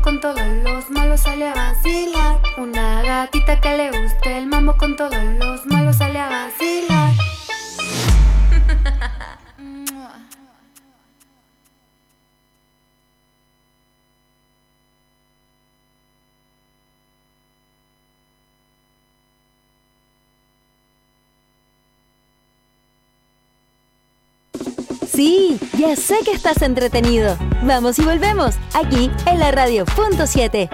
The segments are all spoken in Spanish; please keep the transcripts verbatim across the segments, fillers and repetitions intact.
con todos los malos sale a vacilar. Una gatita que le guste el mambo con todos los malos sale a vacilar. Sí, ya sé que estás entretenido. Vamos y volvemos, aquí en la radio punto siete.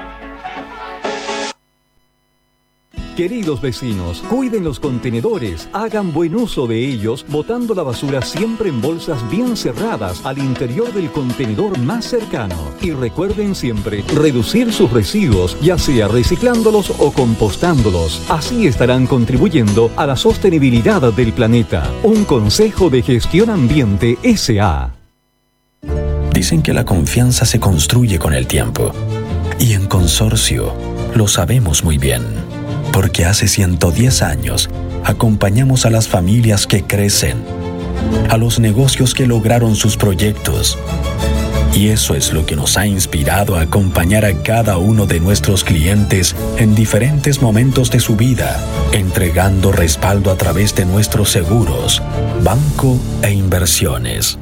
Queridos vecinos, cuiden los contenedores, hagan buen uso de ellos, botando la basura siempre en bolsas bien cerradas al interior del contenedor más cercano. Y recuerden siempre reducir sus residuos, ya sea reciclándolos o compostándolos. Así estarán contribuyendo a la sostenibilidad del planeta. Un consejo de Gestión Ambiente S A Dicen que la confianza se construye con el tiempo. Y en Consorcio lo sabemos muy bien. Porque hace ciento diez años acompañamos a las familias que crecen, a los negocios que lograron sus proyectos. Y eso es lo que nos ha inspirado a acompañar a cada uno de nuestros clientes en diferentes momentos de su vida, entregando respaldo a través de nuestros seguros, banco e inversiones.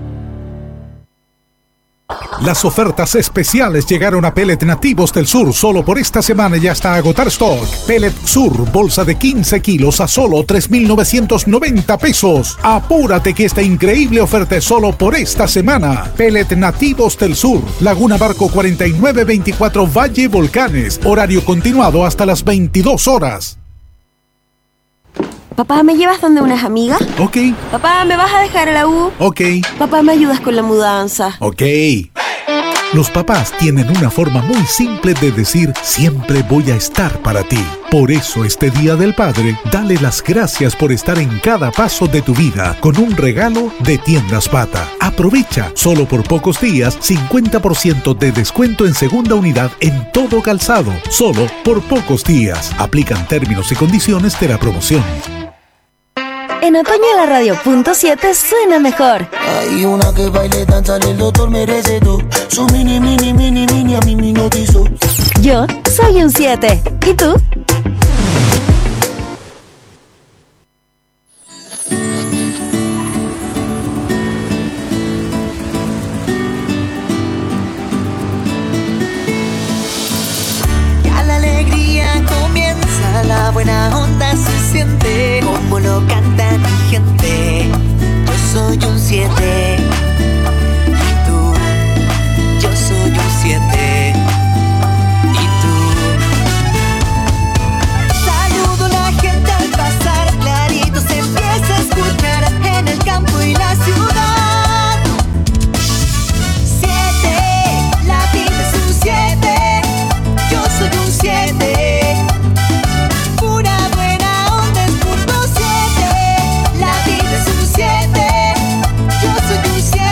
Las ofertas especiales llegaron a Pellet Nativos del Sur. Solo por esta semana y hasta agotar stock. Pellet Sur, bolsa de quince kilos a solo tres mil novecientos noventa pesos. Apúrate que esta increíble oferta es solo por esta semana. Pellet Nativos del Sur, Laguna Barco cuarenta y nueve veinticuatro Valle Volcanes. Horario continuado hasta las veintidós horas. Papá, ¿me llevas donde unas amigas? Ok. Papá, ¿me vas a dejar a la U? Ok. Papá, ¿me ayudas con la mudanza? Ok. Los papás tienen una forma muy simple de decir siempre voy a estar para ti. Por eso este Día del Padre, dale las gracias por estar en cada paso de tu vida con un regalo de Tiendas Bata. Aprovecha, solo por pocos días, cincuenta por ciento de descuento en segunda unidad en todo calzado. Solo por pocos días. Aplican términos y condiciones de la promoción. En otoño la radio punto siete suena mejor. Hay una que baile, danza, el doctor merece tú. Su mini, mini, mini, mini a mí me hipnotizó. Yo soy un siete. ¿Y tú? Ya la alegría comienza, la buena onda se siente, como lo canta mi gente. Yo soy un siete. Y tú, yo soy un siete. Y tú. Saludo a la gente al pasar, clarito se empieza a escuchar en el campo y la ciudad. Siete, la vida es un siete. Yo soy un siete. Pura buena onda es punto siete. La vida es un siete. Yo soy un siete.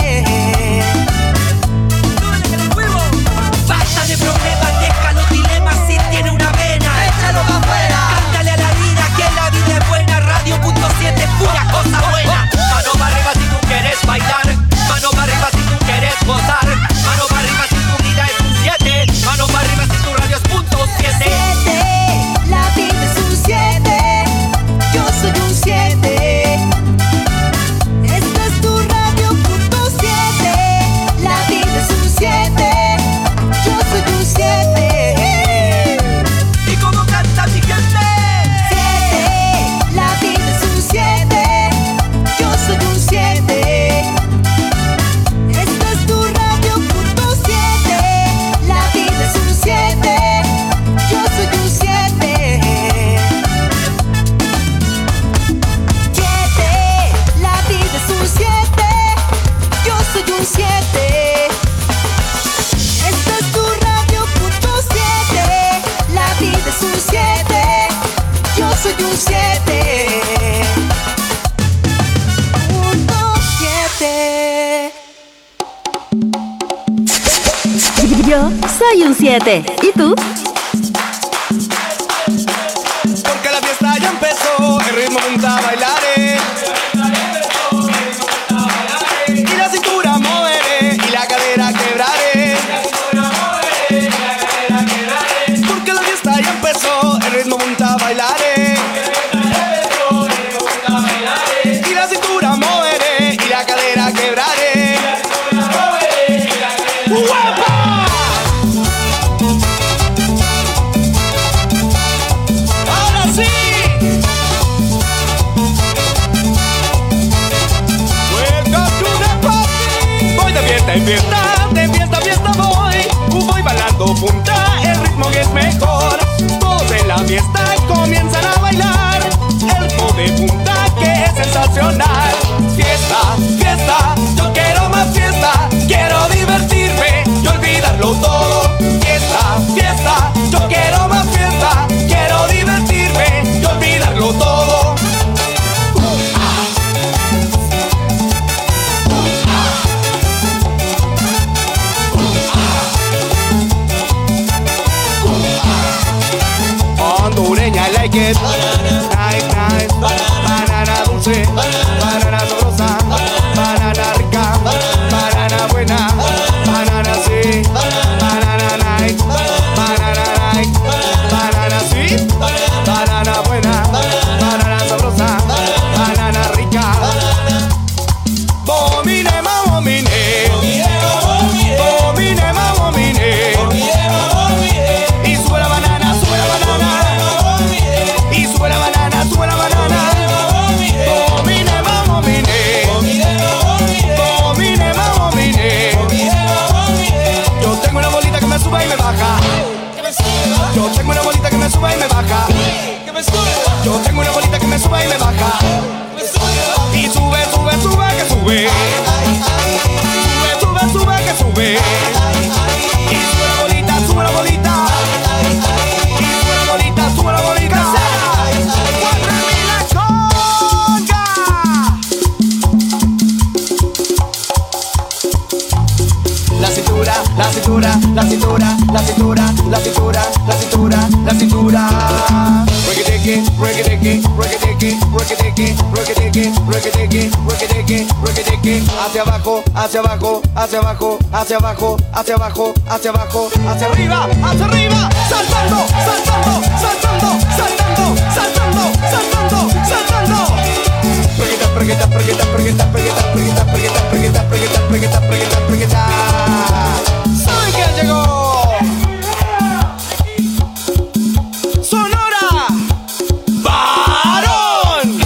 Basta de problemas, deja los dilemas. Si tiene una vena, échalo pa' afuera. Cántale a la vida que la vida es buena. Radio punto siete, pura cosa buena. Mano para arriba si tú quieres bailar. Mano para arriba si tú quieres gozar. Mano para arriba si tu vida es un siete. Mano para arriba si tu radio es punto siete. La vida es un siete. Yo soy un siete. Esta es tu radio punto siete. La vida es un siete. Yo soy un siete. ¿Y cómo canta mi gente? Siete. La vida es un siete. Yo soy un siete. Esta es tu radio punto siete. La vida es un siete. Yo soy un siete. Siete. La vida es un siete. Yo soy un siete. Esta es tu radio punto siete. La vida es un siete. Yo soy un siete. Punto siete. Yo soy un siete. ¿Y tú? Porque la fiesta ya empezó, el ritmo punta bailaré. Y la cintura moveré y la cadera quebraré. fiesta, de fiesta, fiesta voy. Voy bailando punta, el ritmo que es mejor. Todos en la fiesta comienzan a bailar. El ritmo de punta que es sensacional. Fiesta, fiesta, yo quiero más fiesta. Quiero divertirme y olvidarlo todo. Fiesta, fiesta, yo quiero más fiesta. Quiero divertirme y olvidarlo todo. Hondureña, I like it. Nice, nice. Banana dulce, banana sabrosa, banana rica, banana buena, banana sí, banana nice, banana nice, banana sí, banana buena, banana sabrosa, banana rica. Bomine, ma bomine, bomine, ma bomine. Y sube la banana, sube la banana. Y sube la banana, sube la banana. Bomine, ma bomine. Bomine, ma bomine. Yo tengo una bolita que me sube y me baja. Yo tengo una bolita que me sube y me baja. Yo tengo una bolita que me sube y me baja. Y sube, sube, sube, que sube. Sube, sube, sube, que sube. Y sube la bolita, sube la bolita. Y sube la bolita, sube la bolita. ¡Muéstrame la conga! La cintura, la cintura, la cintura, la cintura, la cintura, la cintura, la cintura. Reggae-diggy, reggae-diggy, reggae-diggy, reggae-diggy, reggae-diggy, reggae-diggy, reggae-diggy, reggae-diggy. Hacia abajo, hacia abajo, hacia abajo, hacia abajo, hacia abajo, hacia abajo, hacia arriba, hacia arriba. Saltando, saltando, saltando, saltando, saltando, saltando, saltando. Pregueta, pregueta, pregueta, pregueta, pregueta, pregueta, pregueta, pregueta, pregueta, pregueta, pregueta, pregueta. ¿Saben quién llegó? ¡Sonora! ¡Varón!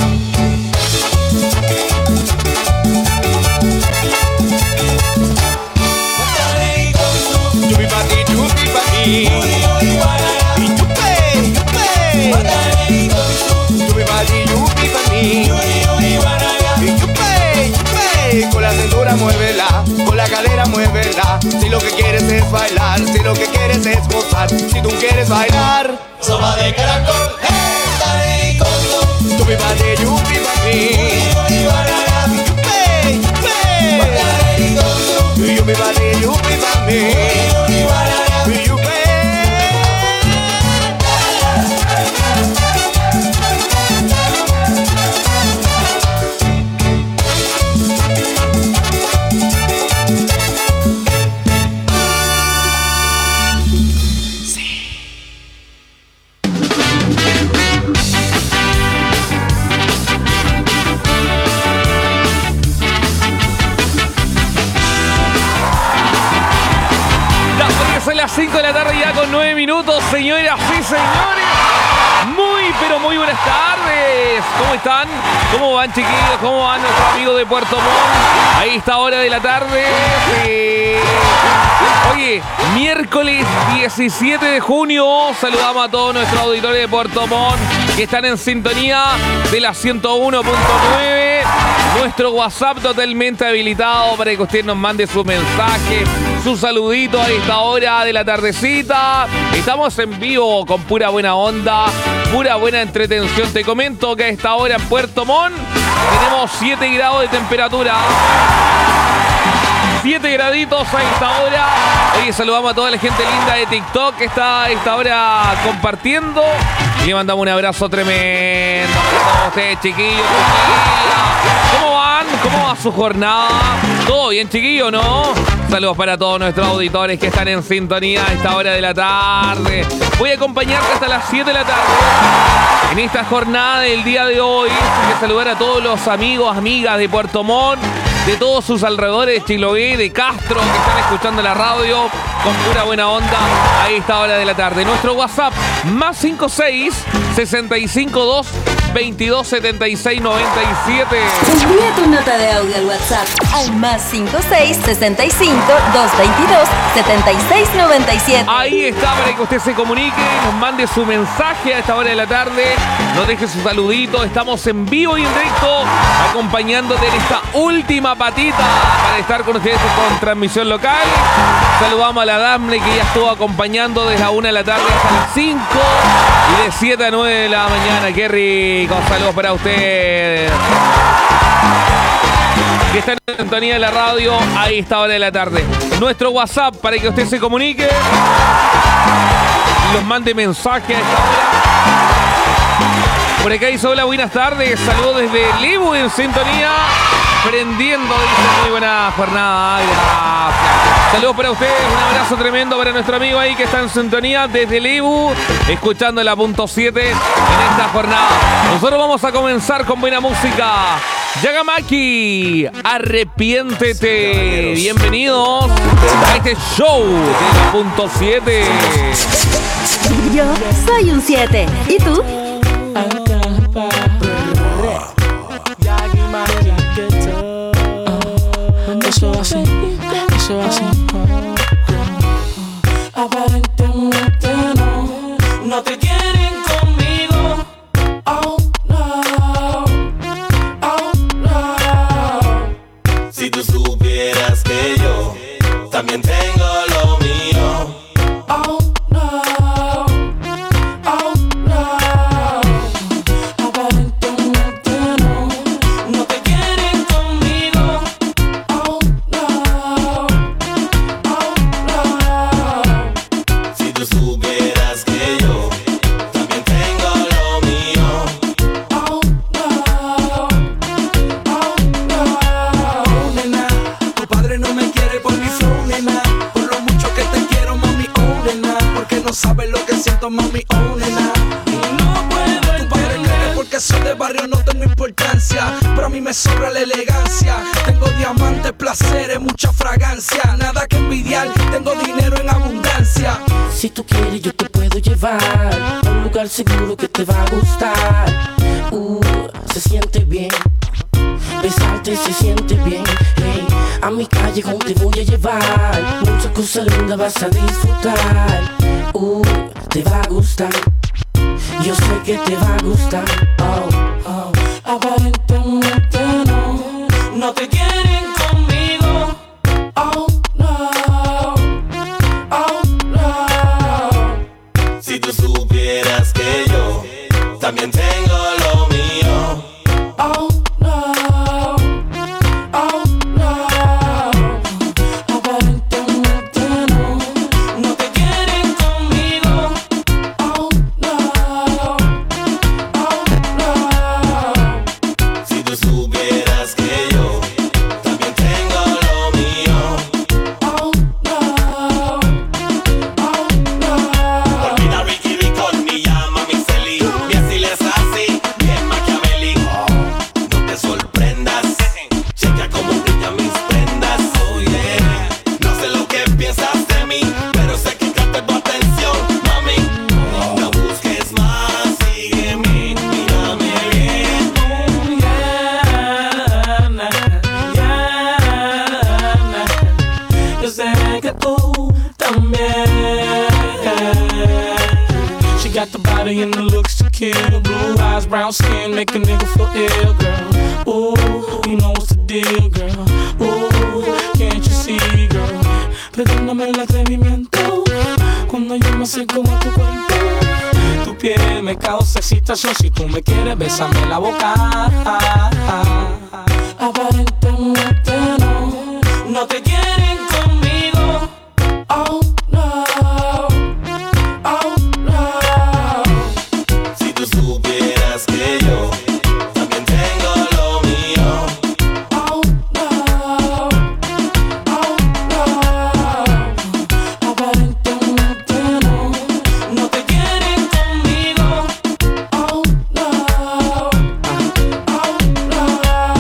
Yupi pa' ti, yupi pa' ti. Y yupe, yupe. Yupi pa' ti, yupi pa' ti. Y yupe, yupe. Con la cintura muévela, con la cadera muévela. Si lo que quieres es bailar, si lo que quieres es gozar, si tú quieres bailar, sopa de caracol, hey, yupi pa' ti, yupi pa' ti. Yupe, yupe. Yupi pa' ti, yupi pa' mí. Yupe. Son las cinco de la tarde ya con nueve minutos, señoras y señores. Muy, pero muy buenas tardes. ¿Cómo están? ¿Cómo van, chiquillos? ¿Cómo van nuestros amigos de Puerto Montt? Ahí está hora de la tarde. Sí. Oye, miércoles diecisiete de junio. Saludamos a todos nuestros auditores de Puerto Montt que están en sintonía de la ciento uno punto nueve. Nuestro WhatsApp totalmente habilitado para que usted nos mande su mensaje, su saludito a esta hora de la tardecita. Estamos en vivo con pura buena onda, pura buena entretención. Te comento que a esta hora en Puerto Montt tenemos siete grados de temperatura. siete graditos a esta hora. Oye, saludamos a toda la gente linda de TikTok que está a esta hora compartiendo. Y le mandamos un abrazo tremendo a todos ustedes, chiquillos, chiquillas. ¿Cómo van? ¿Cómo va su jornada? ¿Todo bien, chiquillos, no? Saludos para todos nuestros auditores que están en sintonía a esta hora de la tarde. Voy a acompañarte hasta las siete de la tarde. En esta jornada del día de hoy, voy a saludar a todos los amigos, amigas de Puerto Montt, de todos sus alrededores, de Chiloé, de Castro, que están escuchando la radio con pura buena onda a esta hora de la tarde. Nuestro WhatsApp, más cinco seis, sesenta y cinco dos, veintidós setenta y seis noventa y siete. Envía tu nota de audio al WhatsApp al más cincuenta y seis, sesenta y cinco, doscientos veintidós, setenta y seis noventa y siete. Ahí está para que usted se comunique, nos mande su mensaje a esta hora de la tarde, nos deje su saludito. Estamos en vivo y en directo acompañándote en esta última patita para estar con ustedes con transmisión local. Saludamos a la Damle que ya estuvo acompañando desde la una de la tarde hasta las cinco y de siete a nueve de la mañana. Qué rico. Saludos para usted que está en sintonía de la radio a esta hora de la tarde. Nuestro WhatsApp para que usted se comunique y nos mande mensaje a esta hora. Por acá dice: hola, buenas tardes. Saludos desde Lebu en sintonía. Prendiendo, dice, muy buena jornada. Gracias. Saludos para ustedes, un abrazo tremendo para nuestro amigo ahí que está en sintonía desde Lebu, escuchando la punto siete en esta jornada. Nosotros vamos a comenzar con buena música. Yagamaki, arrepiéntete. Bienvenidos a este show de la punto siete. Yo soy un siete. ¿Y tú? Eso así, eso así. Aparentemente no, no te quieren conmigo. Oh no, oh no. Si tú supieras que yo también tengo lo mío. Oh no, oh no. Aparentemente no, no te quieren conmigo. Si tú supieras que yo también tengo lo mío. Oh no, oh no. Nena, tu padre no me quiere por mi flow, nena. Por lo mucho que te quiero, mami, oh nena. Porque no sabes lo que siento, mami, oh nena. No puedo Tu padre cree que porque soy de barrio no tengo importancia, pero a mí me sobra la elegancia. Tengo diamantes, placeres, mucha fragancia. Nada que envidiar, tengo dinero en abundancia. Si tú quieres yo te puedo llevar a un lugar seguro que te va a gustar. Uh, se siente bien, besarte se siente bien. Hey, a mi callejón te voy a llevar, muchas cosas lindas vas a disfrutar. Uh, te va a gustar, yo sé que te va a gustar. Oh, oh. Aparentemente no, no te quieren conmigo. Oh no, oh no. Si tú supieras que yo también tengo lo mío. Oh no, oh no. Aparentemente no, no te quieren conmigo. Oh no, oh no. Si tú supieras que yo también tengo lo mío. Oh no, oh no. Olvida Ricky Ricón, ni llama mi Celi. Y así les así, bien maquiavélico. No te sorprendas, checa cómo brillan mis prendas. Oh yeah, no sé lo que piensas de mí, pero sé que capté tu atención, mami. No busques más, sígueme, mírame bien. Oh yeah, na, yeah, na. Yo sé que tú también. She got the body and the looks to kill. Blue eyes, brown skin, make a nigga feel ill, girl. Ooh, you know what's the deal, girl. Ooh, can't you see, girl? Perdóname el atrevimiento cuando yo me acerco a tu cuerpo. Tu piel me causa excitación. Si tú me quieres, bésame la boca. Aparentemente no, no te quieren conmigo. Oh no, oh no. Si tú supieras que yo también tengo lo mío. Oh no, oh no. Aparentemente no, no te quieren conmigo. Oh no, oh no.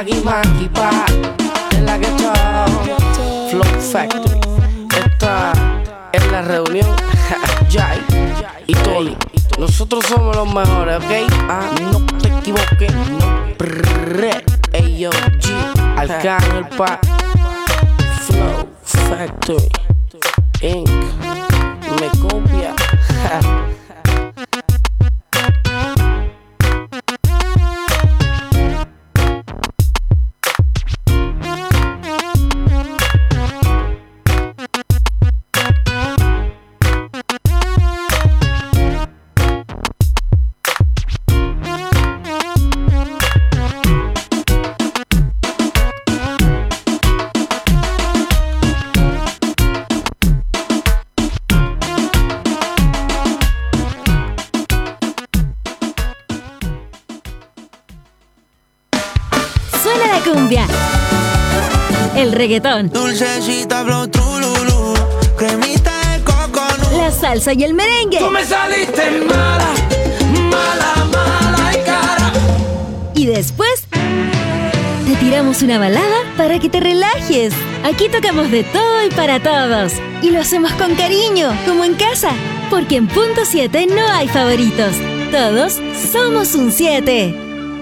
Maggie Maggie pa en la que está Flow Factory. Esta es la reunión Jai y Tony. Nosotros somos los mejores, ¿ok? Ah, no te equivoques. Brrr, ey yo G, Arcángel pa Flow Factory Incorporated. Me copia. Cumbia, el reggaetón, dulcecita flow trululú, cremita de coconut, la salsa y el merengue. Tú me saliste mala, mala, mala y cara. Y después te tiramos una balada para que te relajes. Aquí tocamos de todo y para todos. Y lo hacemos con cariño, como en casa. Porque en Punto siete no hay favoritos. Todos somos un siete.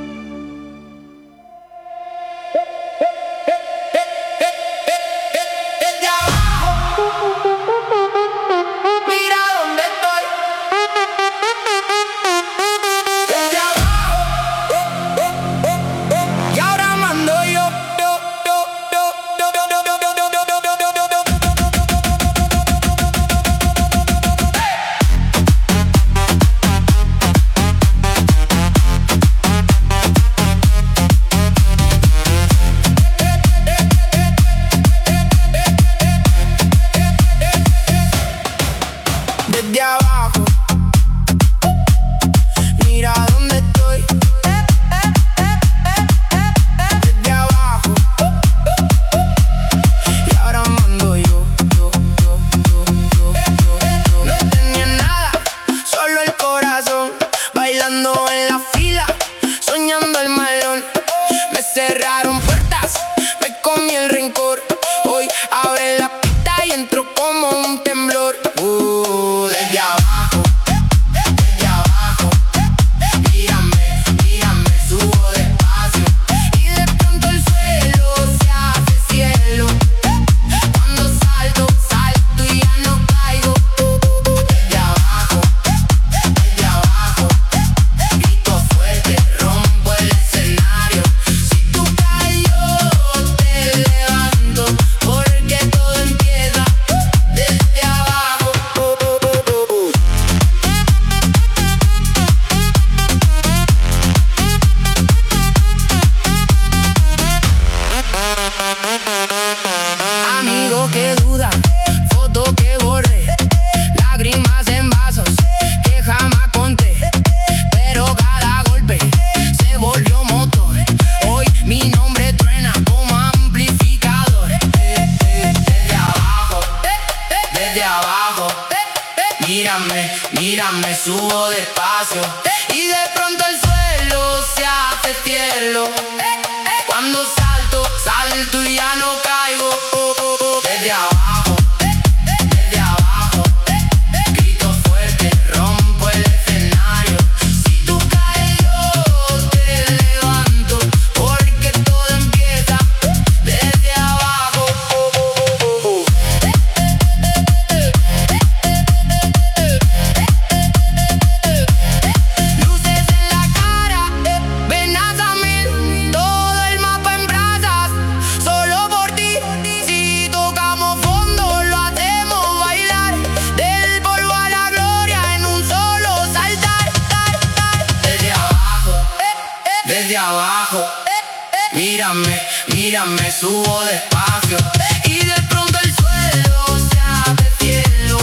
Mírame, mírame, subo despacio y de pronto el suelo se hace cielo.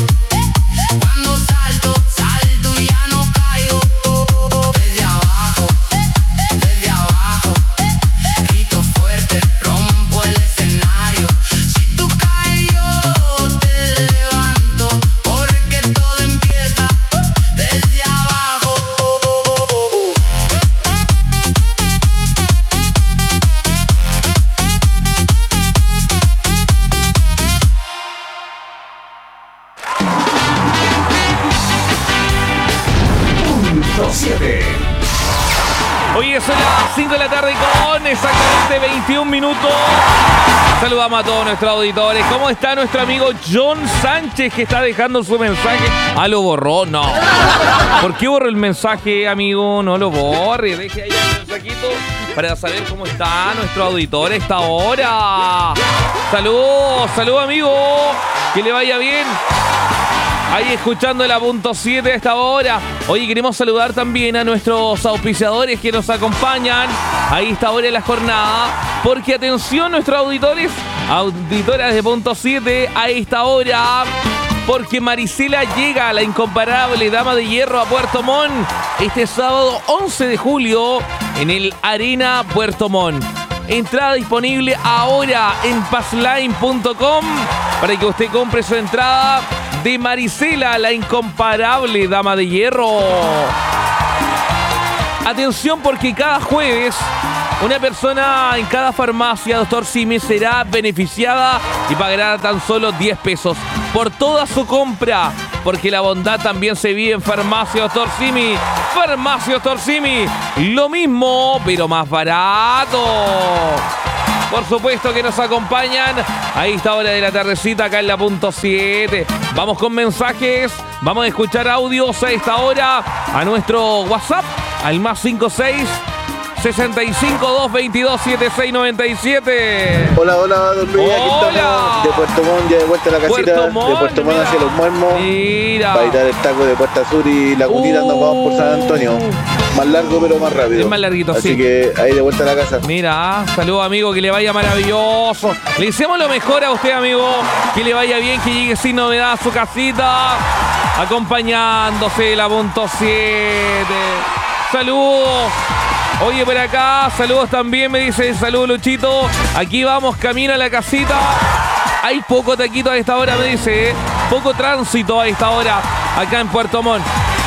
Cuando salto, salto y ya no caigo. Desde abajo, desde abajo, grito fuerte, rompo el escenario. Si tú caes yo te levanto, porque todo empieza desde abajo. siete. Hoy es las cinco de la tarde con exactamente veintiún minutos. Saludamos a todos nuestros auditores. ¿Cómo está nuestro amigo John Sánchez, que está dejando su mensaje? Ah, lo borró, no. ¿Por qué borró el mensaje, amigo? No lo borre. Deje ahí el mensajito para saber cómo está nuestro auditor a esta hora. Saludos, saludos, amigo. Que le vaya bien. Ahí escuchando la punto siete a esta hora. Hoy queremos saludar también a nuestros auspiciadores que nos acompañan a esta hora de la jornada. Porque atención, nuestros auditores, auditoras de punto siete a esta hora. Porque Marisela llega, la incomparable dama de hierro, a Puerto Montt este sábado once de julio en el Arena Puerto Montt. Entrada disponible ahora en passline punto com para que usted compre su entrada de Marisela, la incomparable dama de hierro. Atención, porque cada jueves una persona en cada farmacia, doctor Simi, será beneficiada y pagará tan solo diez pesos por toda su compra. Porque la bondad también se vive en Farmacia Doctor Simi. Farmacia Doctor Simi, lo mismo, pero más barato. Por supuesto que nos acompañan a esta hora de la tardecita acá en la punto siete. Vamos con mensajes, vamos a escuchar audios a esta hora a nuestro WhatsApp, al más cinco seis, sesenta y cinco, doscientos veintidós, setenta y seis noventa y siete. Hola, hola, don Luis, aquí estamos de Puerto Montt, ya de vuelta a la casita, Puerto Montt, de Puerto Montt hacia Los Muermos, mira, para evitar el taco de Puerta Sur y la Cunita, nos vamos por San Antonio. Más largo pero más rápido. Es más larguito, así sí. Así que ahí de vuelta a la casa. Mira, saludos, amigo, que le vaya maravilloso. Le deseamos lo mejor a usted, amigo. Que le vaya bien, que llegue sin novedad a su casita, acompañándose de la punto siete. Saludos. Oye, por acá, saludos también, me dice, saludos, Luchito. Aquí vamos, camino a la casita. Hay poco taquito a esta hora, me dice, ¿eh? Poco tránsito a esta hora, acá en Puerto Montt.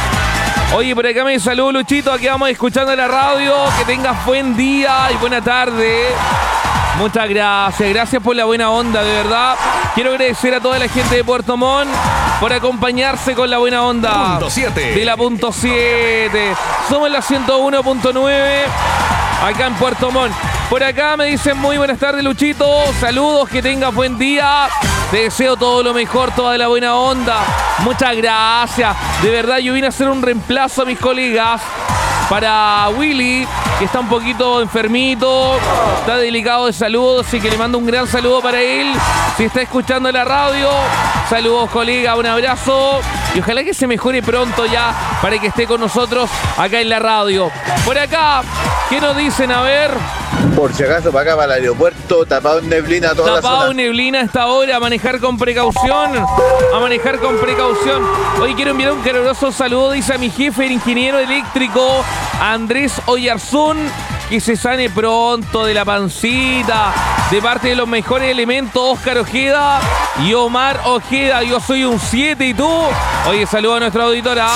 Oye, por acá me dice, saludos, Luchito, aquí vamos escuchando la radio. Que tengas buen día y buena tarde. Muchas gracias, gracias por la buena onda, de verdad. Quiero agradecer a toda la gente de Puerto Montt por acompañarse con la buena onda Punto siete. de la punto siete. Somos la ciento uno punto nueve acá en Puerto Montt. Por acá me dicen muy buenas tardes, Luchito. Saludos, que tengas buen día. Te deseo todo lo mejor, toda la buena onda. Muchas gracias. De verdad, yo vine a hacer un reemplazo a mis colegas para Willy, que está un poquito enfermito, está delicado de salud, así que le mando un gran saludo para él. Si está escuchando la radio, saludos, colega, un abrazo y ojalá que se mejore pronto ya para que esté con nosotros acá en la radio. Por acá, ¿qué nos dicen? A ver. Por si acaso, para acá, para el aeropuerto, tapado en neblina toda la zona. Tapado en neblina a esta hora, a manejar con precaución, a manejar con precaución. Hoy quiero enviar un caluroso saludo, dice a mi jefe, el ingeniero eléctrico Andrés Oyarzún, que se sane pronto de la pancita, de parte de los mejores elementos, Óscar Ojeda y Omar Ojeda. Yo soy un siete, ¿y tú? Oye, saludo a nuestra auditora.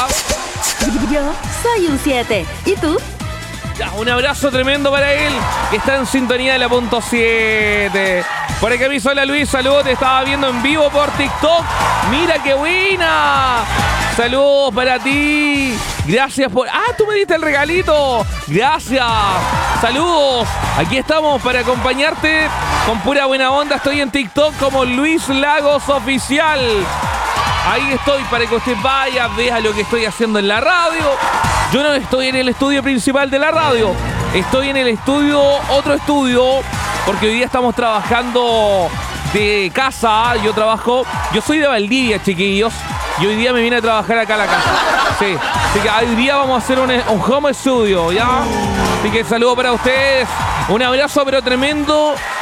Yo soy un siete, ¿y tú? Ya, un abrazo tremendo para él, que está en sintonía de la punto siete. Por acá me hizo la Luis, saludos, te estaba viendo en vivo por TikTok. Mira qué buena. Saludos para ti. Gracias por... Ah, tú me diste el regalito. Gracias. Saludos. Aquí estamos para acompañarte con pura buena onda. Estoy en TikTok como Luis Lagos Oficial. Ahí estoy para que usted vaya, vea lo que estoy haciendo en la radio. Yo no estoy en el estudio principal de la radio. Estoy en el estudio, otro estudio, porque hoy día estamos trabajando de casa. Yo trabajo, yo soy de Valdivia, chiquillos, y hoy día me vine a trabajar acá a la casa. Sí, así que hoy día vamos a hacer un, un home studio, ¿ya? Así que saludo para ustedes. Un abrazo pero tremendo